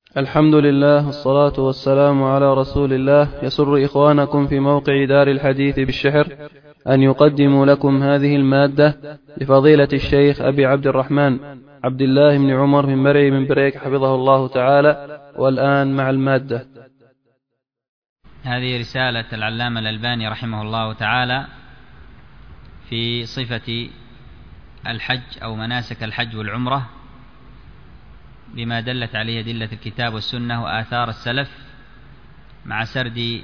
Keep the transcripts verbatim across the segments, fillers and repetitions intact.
الحمد لله والصلاة والسلام على رسول الله. يسر إخوانكم في موقع دار الحديث بالشحر أن يقدموا لكم هذه المادة لفضيلة الشيخ أبي عبد الرحمن عبد الله بن عمر بن مرعي بن بريك حفظه الله تعالى. والآن مع المادة. هذه رسالة العلامة الألباني رحمه الله تعالى في صفة الحج أو مناسك الحج والعمرة بما دلت عليه أدلة الكتاب والسنة وآثار السلف، مع سرد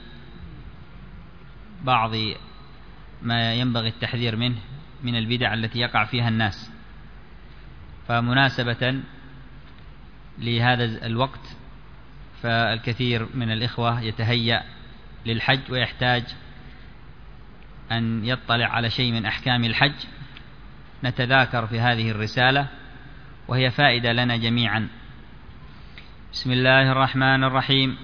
بعض ما ينبغي التحذير منه من البدع التي يقع فيها الناس. فمناسبة لهذا الوقت فالكثير من الإخوة يتهيأ للحج ويحتاج أن يطلع على شيء من أحكام الحج، نتذاكر في هذه الرسالة وهي فائدة لنا جميعا. بسم الله الرحمن الرحيم.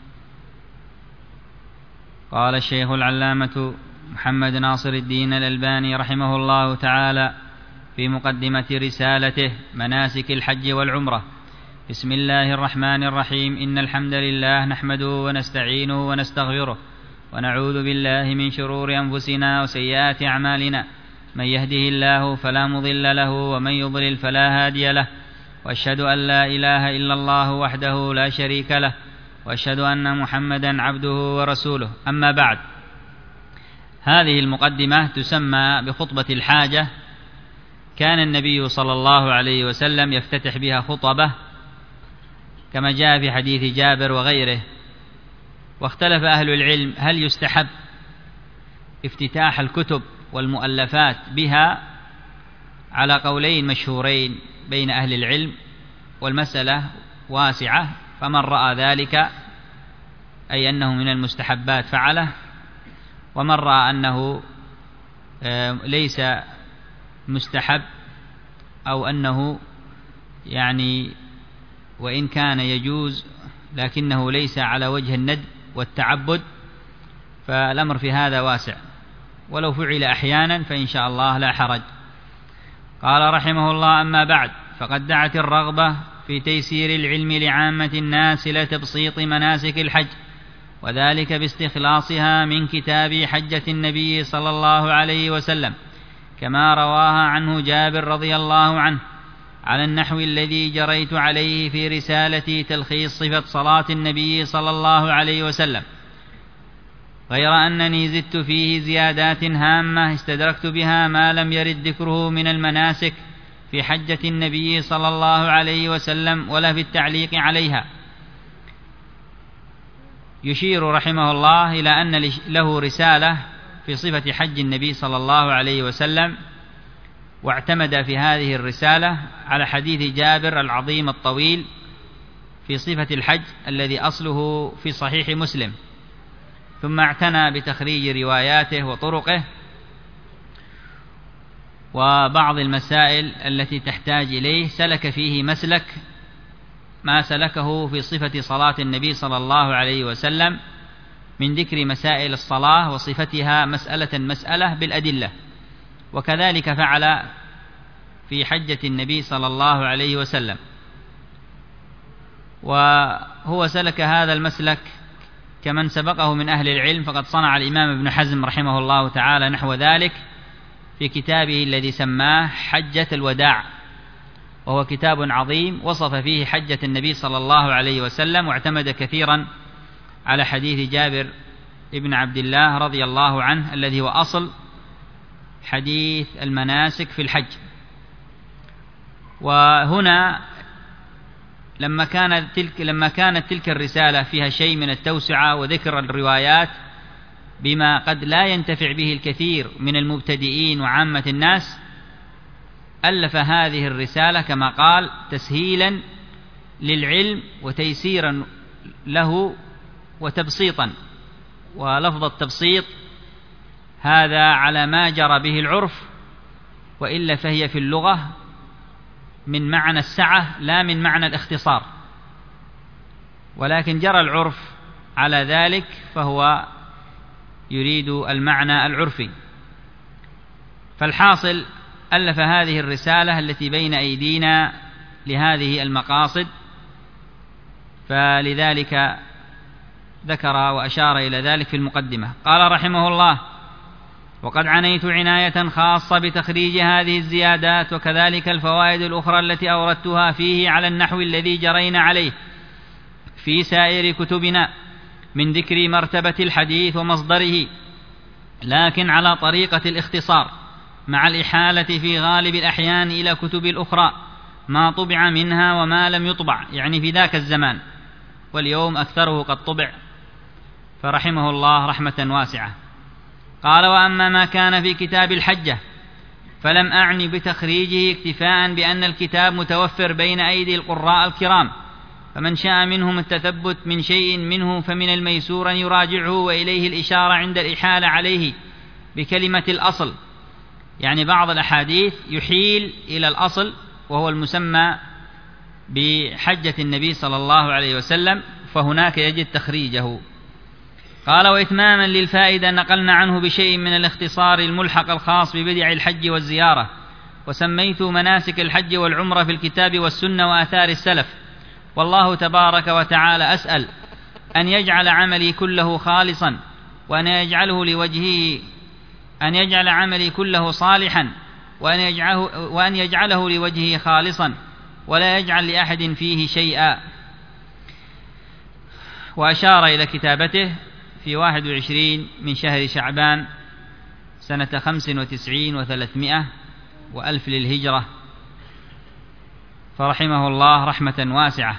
قال الشيخ العلامة محمد ناصر الدين الألباني رحمه الله تعالى في مقدمة رسالته مناسك الحج والعمرة: بسم الله الرحمن الرحيم. إن الحمد لله نحمده ونستعينه ونستغفره ونعوذ بالله من شرور أنفسنا وسيئات أعمالنا، من يهده الله فلا مضل له ومن يضلل فلا هادي له، وأشهد أن لا إله إلا الله وحده لا شريك له، وأشهد أن محمدا عبده ورسوله. أما بعد، هذه المقدمة تسمى بخطبة الحاجة. كان النبي صلى الله عليه وسلم يفتتح بها خطبة كما جاء في حديث جابر وغيره. واختلف أهل العلم هل يستحب افتتاح الكتب والمؤلفات بها على قولين مشهورين بين أهل العلم، والمسألة واسعة، فمن رأى ذلك أي أنه من المستحبات فعله، ومن رأى أنه ليس مستحب أو أنه يعني وإن كان يجوز لكنه ليس على وجه الندب والتعبد، فالأمر في هذا واسع، ولو فعل أحيانا فإن شاء الله لا حرج. قال رحمه الله: أما بعد، فقد دعت الرغبة في تيسير العلم لعامة الناس إلى تبسيط مناسك الحج، وذلك باستخلاصها من كتاب حجة النبي صلى الله عليه وسلم، كما رواها عنه جابر رضي الله عنه، على النحو الذي جريت عليه في رسالتي تلخيص صفة صلاة النبي صلى الله عليه وسلم، غير أنني زدت فيه زيادات هامة استدركت بها ما لم يرد ذكره من المناسك في حجة النبي صلى الله عليه وسلم ولا في التعليق عليها. يشير رحمه الله إلى أن له رسالة في صفة حج النبي صلى الله عليه وسلم، واعتمد في هذه الرسالة على حديث جابر العظيم الطويل في صفة الحج الذي أصله في صحيح مسلم، ثم اعتنى بتخريج رواياته وطرقه وبعض المسائل التي تحتاج إليه. سلك فيه مسلك ما سلكه في صفة صلاة النبي صلى الله عليه وسلم من ذكر مسائل الصلاة وصفتها مسألة مسألة بالأدلة، وكذلك فعل في حجة النبي صلى الله عليه وسلم. وهو سلك هذا المسلك كمن سبقه من أهل العلم، فقد صنع الإمام ابن حزم رحمه الله تعالى نحو ذلك في كتابه الذي سماه حجة الوداع، وهو كتاب عظيم وصف فيه حجة النبي صلى الله عليه وسلم، واعتمد كثيرا على حديث جابر ابن عبد الله رضي الله عنه الذي هو أصل حديث المناسك في الحج. وهنا لما كانت تلك لما كانت تلك الرسالة فيها شيء من التوسعة وذكر الروايات بما قد لا ينتفع به الكثير من المبتدئين وعامة الناس، ألف هذه الرسالة كما قال تسهيلا للعلم وتيسيرا له وتبسيطا. ولفظ التبسيط هذا على ما جرى به العرف، وإلا فهي في اللغة من معنى السعة لا من معنى الاختصار، ولكن جرى العرف على ذلك فهو يريد المعنى العرفي. فالحاصل ألف هذه الرسالة التي بين أيدينا لهذه المقاصد، فلذلك ذكر وأشار إلى ذلك في المقدمة. قال رحمه الله: وقد عنيت عناية خاصة بتخريج هذه الزيادات وكذلك الفوائد الأخرى التي أوردتها فيه على النحو الذي جرينا عليه في سائر كتبنا من ذكر مرتبة الحديث ومصدره، لكن على طريقة الاختصار مع الإحالة في غالب الأحيان إلى كتب الأخرى ما طبع منها وما لم يطبع، يعني في ذاك الزمان، واليوم أكثره قد طبع، فرحمه الله رحمة واسعة. قال: وأما ما كان في كتاب الحجة فلم أعني بتخريجه اكتفاء بأن الكتاب متوفر بين أيدي القراء الكرام، فمن شاء منهم التثبت من شيء منه فمن الميسور أن يراجعه، وإليه الإشارة عند الإحالة عليه بكلمة الأصل، يعني بعض الأحاديث يحيل إلى الأصل وهو المسمى بحجة النبي صلى الله عليه وسلم، فهناك يجد تخريجه. قال: وإتماما للفائدة نقلنا عنه بشيء من الاختصار الملحق الخاص ببدع الحج والزيارة، وسميت مناسك الحج والعمرة في الكتاب والسنة وآثار السلف. والله تبارك وتعالى أسأل أن يجعل عملي كله خالصا، وأن يجعله لوجهه أن يجعل عملي كله صالحا، وأن يجعله, وأن يجعله لوجهه خالصا، ولا يجعل لأحد فيه شيئا. وأشار إلى كتابته في واحد وعشرين من شهر شعبان سنة خمس وتسعين وثلاثمائة وألف للهجرة، فرحمه الله رحمة واسعة.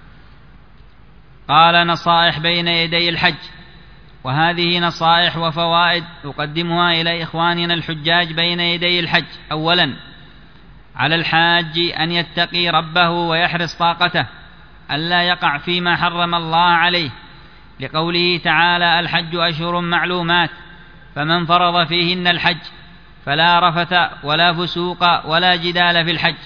قال: نصائح بين يدي الحج. وهذه نصائح وفوائد أقدمها إلى إخواننا الحجاج بين يدي الحج. أولا، على الحاج أن يتقي ربه ويحرص طاقته ألا يقع فيما حرم الله عليه، لقوله تعالى: الحج أشهر معلومات، فمن فرض فيهن الحج فلا رفث ولا فسوق ولا جدال في الحج.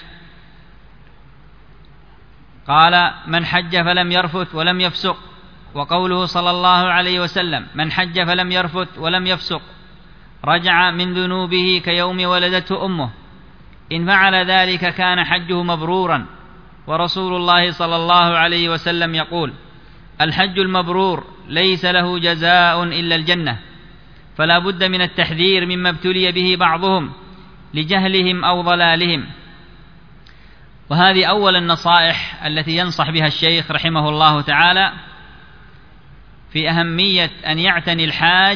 قال: من حج فلم يرفث ولم يفسق. وقوله صلى الله عليه وسلم: من حج فلم يرفث ولم يفسق رجع من ذنوبه كيوم ولدته أمه، إن فعل ذلك كان حجه مبرورا. ورسول الله صلى الله عليه وسلم يقول: الحج المبرور ليس له جزاء إلا الجنة. فلا بد من التحذير مما ابتلي به بعضهم لجهلهم أو ضلالهم. وهذه أول النصائح التي ينصح بها الشيخ رحمه الله تعالى في أهمية أن يعتني الحاج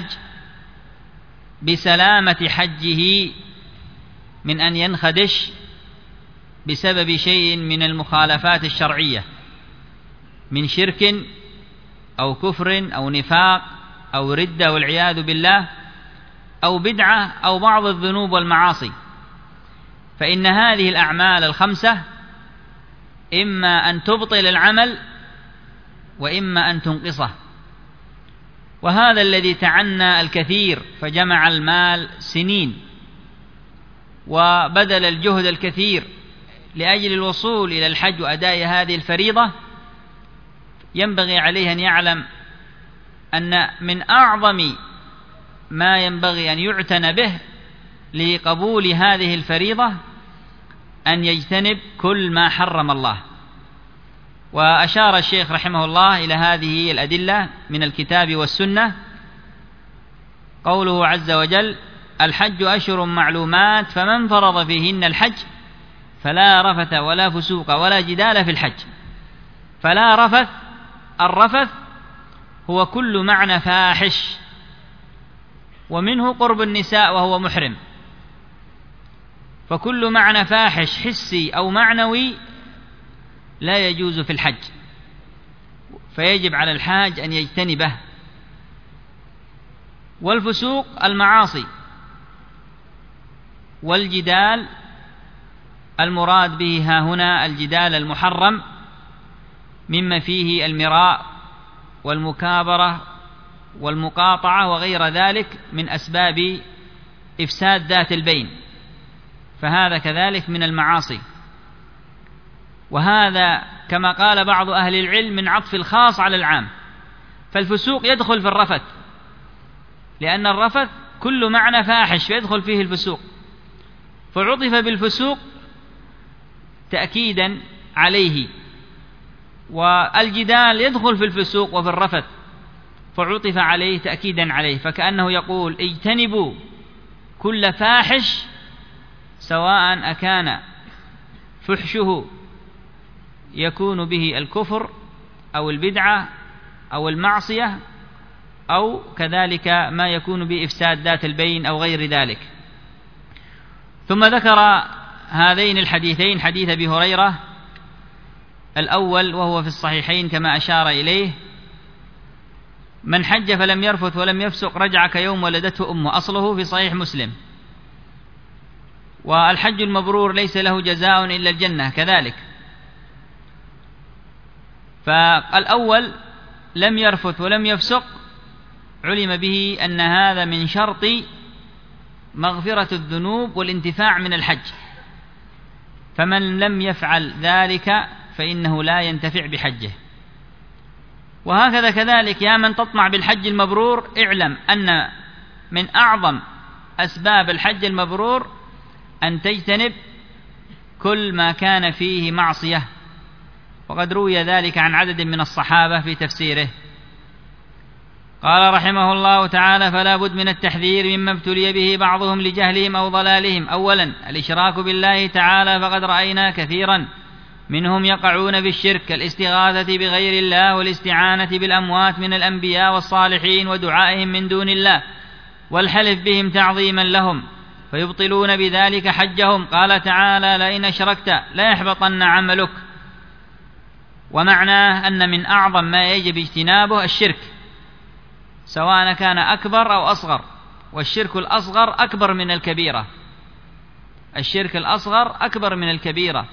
بسلامة حجه من أن ينخدش بسبب شيء من المخالفات الشرعية من شرك أو كفر أو نفاق أو ردة والعياذ بالله، أو بدعة أو بعض الذنوب والمعاصي. فإن هذه الأعمال الخمسة إما أن تبطل العمل وإما أن تنقصه، وهذا الذي تعنى الكثير فجمع المال سنين وبذل الجهد الكثير لأجل الوصول إلى الحج وأداء هذه الفريضة، ينبغي عليه أن يعلم أن من أعظم ما ينبغي أن يعتنى به لقبول هذه الفريضة أن يجتنب كل ما حرم الله. وأشار الشيخ رحمه الله إلى هذه الأدلة من الكتاب والسنة، قوله عز وجل: الحج أشهر معلومات، فمن فرض فيهن الحج فلا رفث ولا فسوق ولا جدال في الحج. فلا رفث، الرفث هو كل معنى فاحش، ومنه قرب النساء وهو محرم، فكل معنى فاحش حسي أو معنوي لا يجوز في الحج، فيجب على الحاج أن يجتنبه. والفسوق المعاصي، والجدال المراد به ها هنا الجدال المحرم مما فيه المراء والمكابرة والمقاطعة وغير ذلك من أسباب إفساد ذات البين، فهذا كذلك من المعاصي. وهذا كما قال بعض أهل العلم من عطف الخاص على العام، فالفسوق يدخل في الرفث، لأن الرفث كل معنى فاحش فيدخل فيه الفسوق، فعطف بالفسوق تأكيدا عليه. والجدال يدخل في الفسوق وفي الرفث، فعطف عليه تأكيدا عليه، فكأنه يقول اجتنبوا كل فاحش سواء أكان فحشه يكون به الكفر أو البدعة أو المعصية أو كذلك ما يكون به إفساد ذات البين أو غير ذلك. ثم ذكر هذين الحديثين، حديث أبي هريرة الأول وهو في الصحيحين كما أشار إليه: من حج فلم يرفث ولم يفسق رجع كيوم ولدته أمه، أصله في صحيح مسلم. والحج المبرور ليس له جزاء إلا الجنة كذلك. فالأول لم يرفث ولم يفسق علم به أن هذا من شرط مغفرة الذنوب والانتفاع من الحج، فمن لم يفعل ذلك فإنه لا ينتفع بحجه. وهكذا كذلك يا من تطمع بالحج المبرور، اعلم أن من أعظم أسباب الحج المبرور أن تجتنب كل ما كان فيه معصية، وقد روي ذلك عن عدد من الصحابة في تفسيره. قال رحمه الله تعالى: فلا بد من التحذير مما ابتلي به بعضهم لجهلهم أو ضلالهم. أولا الإشراك بالله تعالى، فقد رأينا كثيرا منهم يقعون في الشرك كالاستغاثة بغير الله والاستعانة بالأموات من الأنبياء والصالحين ودعائهم من دون الله والحلف بهم تعظيما لهم، فيبطلون بذلك حجهم. قال تعالى: لئن أشركت لا يحبطن عملك. ومعناه أن من أعظم ما يجب اجتنابه الشرك، سواء كان أكبر أو أصغر، والشرك الأصغر أكبر من الكبيرة، الشرك الأصغر أكبر من الكبيرة.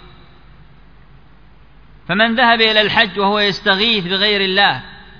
فمن ذهب إلى الحج وهو يستغيث بغير الله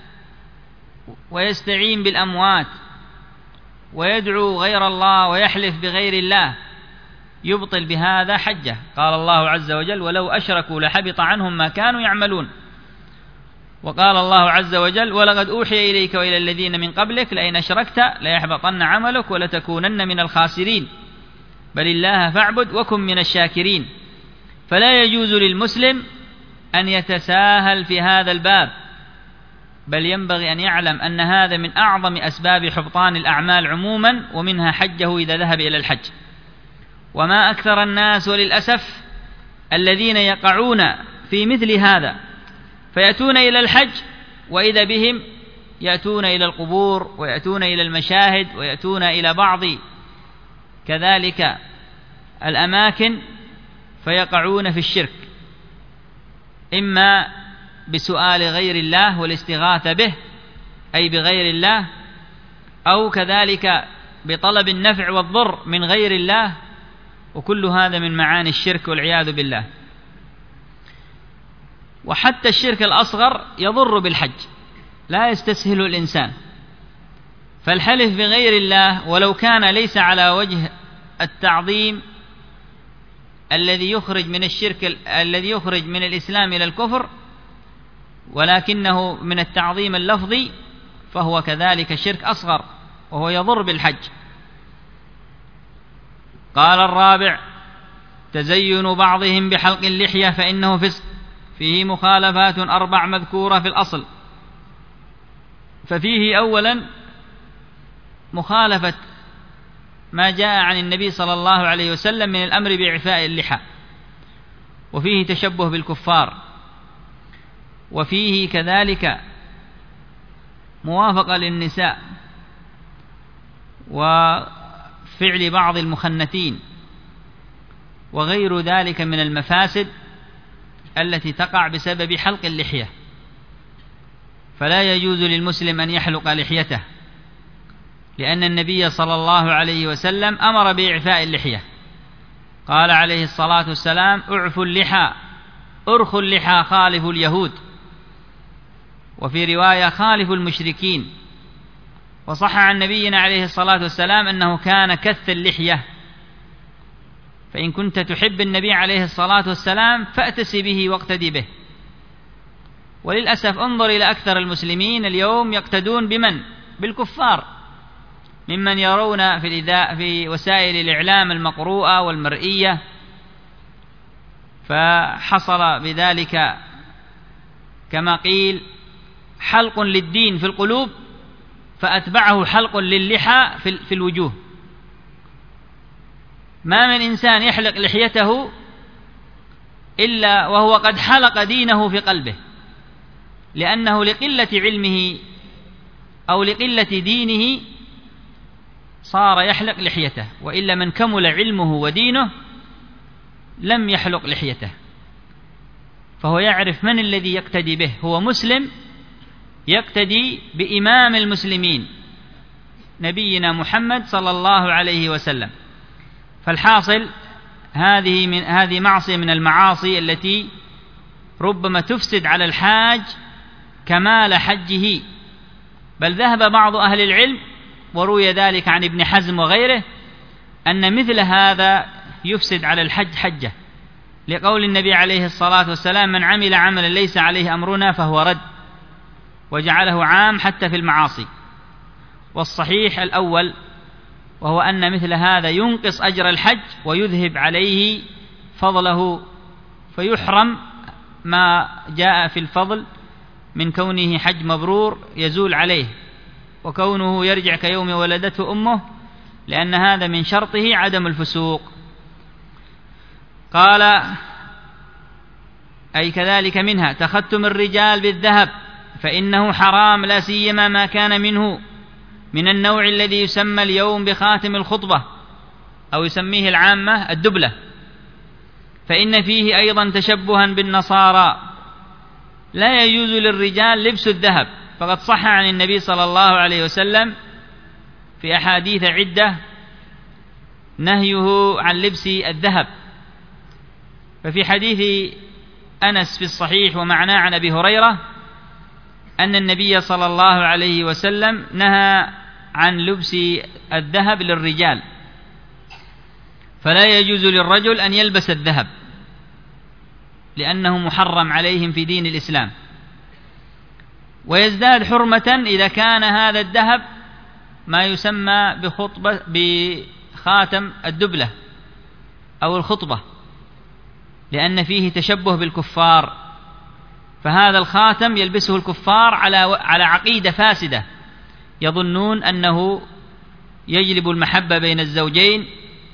ويستعين بالأموات ويدعو غير الله ويحلف بغير الله يبطل بهذا حجه. قال الله عز وجل: ولو أشركوا لحبط عنهم ما كانوا يعملون. وقال الله عز وجل: ولقد أوحي إليك وإلى الذين من قبلك لئن أشركت ليحبطن عملك ولتكونن من الخاسرين بل الله فاعبد وكن من الشاكرين. فلا يجوز للمسلم أن يتساهل في هذا الباب، بل ينبغي أن يعلم أن هذا من أعظم أسباب حبطان الأعمال عموما، ومنها حجه إذا ذهب إلى الحج. وما أكثر الناس وللأسف الذين يقعون في مثل هذا، فيأتون إلى الحج وإذا بهم يأتون إلى القبور ويأتون إلى المشاهد ويأتون إلى بعض كذلك الأماكن، فيقعون في الشرك، إما بسؤال غير الله والاستغاثة به أي بغير الله، أو كذلك بطلب النفع والضر من غير الله، وكل هذا من معاني الشرك والعياذ بالله. وحتى الشرك الأصغر يضر بالحج، لا يستسهل الإنسان. فالحلف بغير الله ولو كان ليس على وجه التعظيم الذي يخرج من الشرك الذي يخرج من الإسلام إلى الكفر، ولكنه من التعظيم اللفظي، فهو كذلك شرك أصغر وهو يضر بالحج. قال الرابع: تزين بعضهم بحلق اللحية فإنه فسق، فيه مخالفات أربع مذكورة في الأصل. ففيه أولا مخالفة ما جاء عن النبي صلى الله عليه وسلم من الأمر بإعفاء اللحى، وفيه تشبه بالكفار، وفيه كذلك موافقة للنساء وفعل بعض المخنثين وغير ذلك من المفاسد التي تقع بسبب حلق اللحية. فلا يجوز للمسلم أن يحلق لحيته، لأن النبي صلى الله عليه وسلم أمر بإعفاء اللحية. قال عليه الصلاة والسلام: اعفوا اللحى، ارخوا اللحى، خالفوا اليهود. وفي رواية: خالفوا المشركين. وصح عن نبينا عليه الصلاة والسلام أنه كان كث اللحية. فإن كنت تحب النبي عليه الصلاة والسلام فأتس به واقتدي به. وللأسف انظر إلى أكثر المسلمين اليوم يقتدون بمن؟ بالكفار، ممن يرون في, في وسائل الإعلام المقروءة والمرئية، فحصل بذلك كما قيل حلق للدين في القلوب فأتبعه حلق للحى في الوجوه. ما من إنسان يحلق لحيته إلا وهو قد حلق دينه في قلبه، لأنه لقلة علمه أو لقلة دينه صار يحلق لحيته، وإلا من كمل علمه ودينه لم يحلق لحيته، فهو يعرف من الذي يقتدي به. هو مسلم يقتدي بإمام المسلمين نبينا محمد صلى الله عليه وسلم. فالحاصل هذه من هذه معصية من المعاصي التي ربما تفسد على الحاج كمال حجه. بل ذهب بعض أهل العلم، وروي ذلك عن ابن حزم وغيره، أن مثل هذا يفسد على الحج حجه، لقول النبي عليه الصلاة والسلام: من عمل عملا ليس عليه أمرنا فهو رد، وجعله عام حتى في المعاصي. والصحيح الأول، وهو أن مثل هذا ينقص أجر الحج ويذهب عليه فضله، فيحرم ما جاء في الفضل من كونه حج مبرور يزول عليه، وكونه يرجع كيوم ولدته أمه، لأن هذا من شرطه عدم الفسوق. قال: أي كذلك منها تختم الرجال بالذهب، فإنه حرام، لا سيما ما كان منه من النوع الذي يسمى اليوم بخاتم الخطبة، أو يسميه العامة الدبلة، فإن فيه أيضا تشبها بالنصارى. لا يجوز للرجال لبس الذهب، فقد صح عن النبي صلى الله عليه وسلم في أحاديث عدة نهيه عن لبس الذهب. ففي حديث أنس في الصحيح ومعناه عن أبي هريرة أن النبي صلى الله عليه وسلم نهى عن لبس الذهب للرجال، فلا يجوز للرجل أن يلبس الذهب لأنه محرم عليهم في دين الإسلام. ويزداد حرمة إذا كان هذا الذهب ما يسمى بخطبة بخاتم الدبلة أو الخطبة، لأن فيه تشبه بالكفار، فهذا الخاتم يلبسه الكفار على على عقيدة فاسدة، يظنون أنه يجلب المحبة بين الزوجين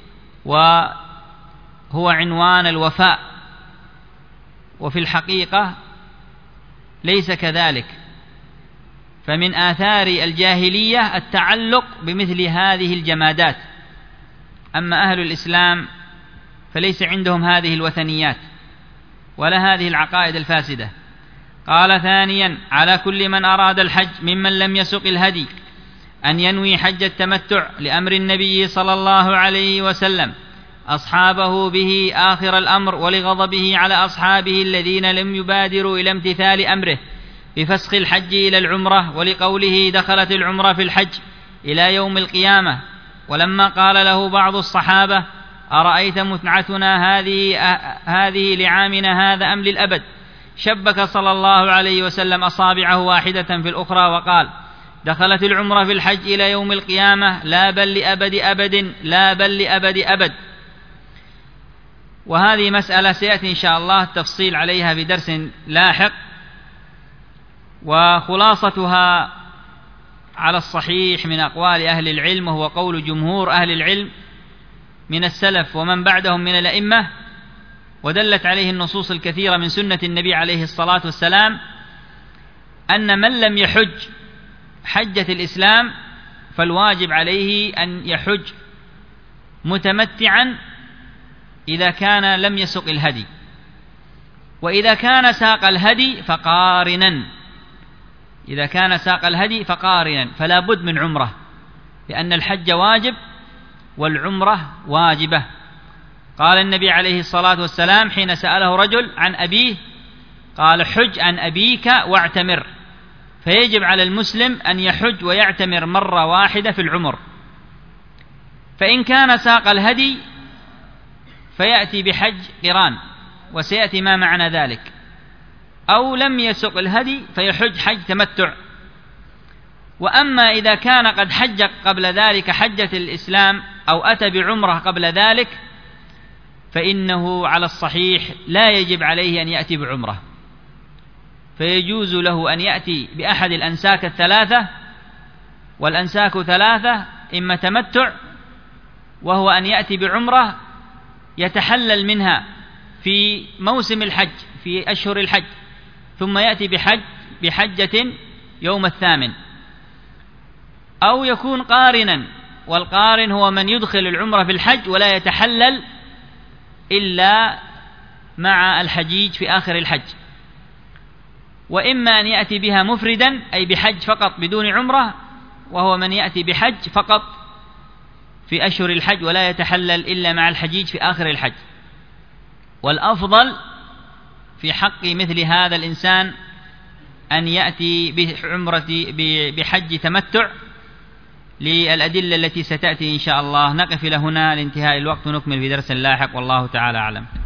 وهو عنوان الوفاء، وفي الحقيقة ليس كذلك. فمن آثار الجاهلية التعلق بمثل هذه الجمادات. أما أهل الإسلام فليس عندهم هذه الوثنيات ولا هذه العقائد الفاسدة. قال: ثانيا، على كل من أراد الحج ممن لم يسق الهدي أن ينوي حج التمتع، لأمر النبي صلى الله عليه وسلم أصحابه به آخر الأمر، ولغضبه على أصحابه الذين لم يبادروا إلى امتثال أمره بفسخ الحج إلى العمرة، ولقوله: دخلت العمرة في الحج إلى يوم القيامة. ولما قال له بعض الصحابة: أرأيت متعتنا هذه هذه لعامنا هذا أم للأبد؟ شبك صلى الله عليه وسلم أصابعه واحدة في الأخرى وقال: دخلت العمرة في الحج إلى يوم القيامة، لا بل لأبد أبد، لا بل لأبد أبد. وهذه مسألة سيأتي إن شاء الله التفصيل عليها في درس لاحق، وخلاصتها على الصحيح من أقوال أهل العلم، وهو قول جمهور أهل العلم من السلف ومن بعدهم من الأئمة، ودلت عليه النصوص الكثيرة من سنة النبي عليه الصلاة والسلام، أن من لم يحج حجة الإسلام فالواجب عليه أن يحج متمتعا إذا كان لم يسق الهدي، وإذا كان ساق الهدي فقارنا، إذا كان ساق الهدي فقارنا، فلا بد من عمرة، لأن الحج واجب والعمرة واجبة. قال النبي عليه الصلاة والسلام حين سأله رجل عن أبيه قال: حج عن أبيك واعتمر. فيجب على المسلم أن يحج ويعتمر مرة واحدة في العمر. فإن كان ساق الهدي فيأتي بحج قران، وسيأتي ما معنى ذلك، أو لم يسق الهدي فيحج حج تمتع. وأما إذا كان قد حج قبل ذلك حجة الإسلام أو أتى بعمرة قبل ذلك فإنه على الصحيح لا يجب عليه أن يأتي بعمرة، فيجوز له أن يأتي بأحد الأنساك الثلاثة، والأنساك ثلاثة: إما تمتع، وهو أن يأتي بعمرة يتحلل منها في موسم الحج في أشهر الحج، ثم يأتي بحج بحجة يوم الثامن، أو يكون قارنا، والقارن هو من يدخل العمرة في الحج ولا يتحلل إلا مع الحجيج في آخر الحج. وإما أن يأتي بها مفردا أي بحج فقط بدون عمرة، وهو من يأتي بحج فقط في أشهر الحج ولا يتحلل إلا مع الحجيج في آخر الحج. والأفضل في حق مثل هذا الإنسان أن يأتي بعمرة بحج تمتع للأدلة التي ستأتي إن شاء الله. نقف إلى هنا لانتهاء الوقت ونكمل في درس لاحق، والله تعالى أعلم.